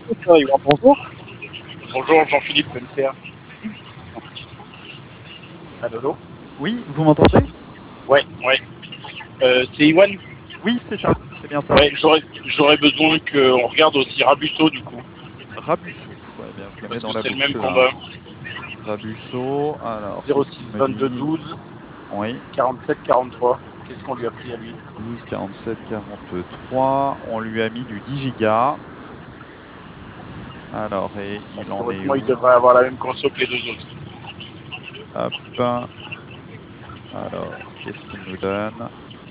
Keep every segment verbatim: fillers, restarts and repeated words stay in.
Bonjour. Bonjour Jean-Philippe M C A. Allô, allô. Oui, vous m'entendez? Ouais, ouais. Euh, c'est Iwan. Oui, c'est ça, c'est bien ça. Ouais, j'aurais, j'aurais besoin qu'on regarde aussi Rabusso du coup, Rabusso, eh bien, je le mets parce dans que la c'est le même boucle là. combat. Rabusso, alors zéro qu'est-ce six qu'il me vingt-deux dit? douze Oui, quarante-sept quarante-trois. Qu'est-ce qu'on lui a pris à lui? douze, quarante-sept, quarante-trois, on lui a mis du dix gigas. Alors, et Bon, il en est théoriquement, il où? devrait avoir la même conso que les deux autres. Hop, alors, qu'est-ce qu'il nous donne?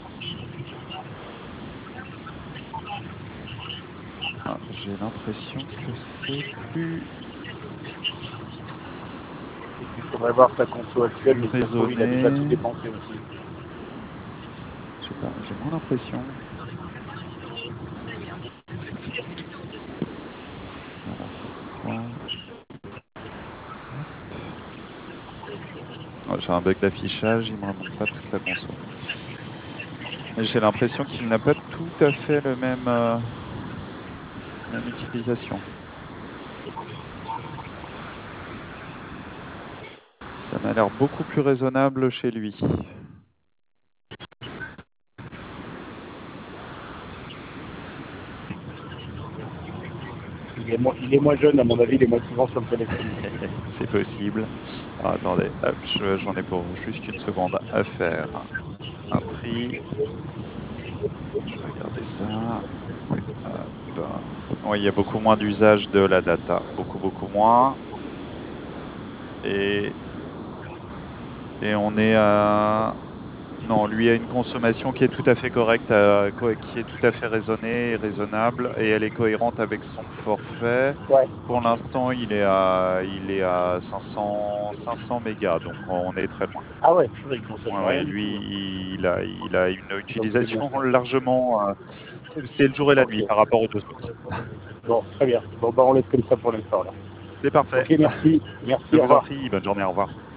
Ah, j'ai l'impression que c'est plus, Il faudrait voir sa conso actuelle, plus mais ça se trouve, il a déjà tout raisonné. dépensé aussi. Je sais pas, j'ai moins l'impression. Alors, pourquoi? Oh, j'ai un bug d'affichage, il me remonte pas toute la conso. J'ai l'impression qu'il n'a pas tout à fait le même, euh, même utilisation. Ça m'a l'air beaucoup plus raisonnable chez lui. Il est, moins, il est moins jeune, à mon avis, il est moins souvent sur le téléphone. C'est possible. Alors, attendez, hop, je- j'en ai pour juste une seconde à faire. Un tri. Je vais regarder ça. Hop. Oui, il y a beaucoup moins d'usage de la data. Beaucoup, beaucoup moins. Et, et on est à... Non, lui a une consommation qui est tout à fait correcte, euh, co- qui est tout à fait raisonnée et raisonnable, et elle est cohérente avec son forfait. Ouais. Pour l'instant, il est à, il est à cinq cents, cinq cents mégas, donc on est très loin. Ah ouais, purée, il consomme Ouais, ouais, rien du tout. lui, il a, il a une Donc c'est bien utilisation ça. largement. euh, c'est le jour et la nuit Ok. par rapport aux deux autres. Bon, très bien. Bon, bah on laisse comme ça pour l'instant là. C'est parfait. Ok, merci. Merci, Je au vous en revoir. prie, bonne journée, au revoir.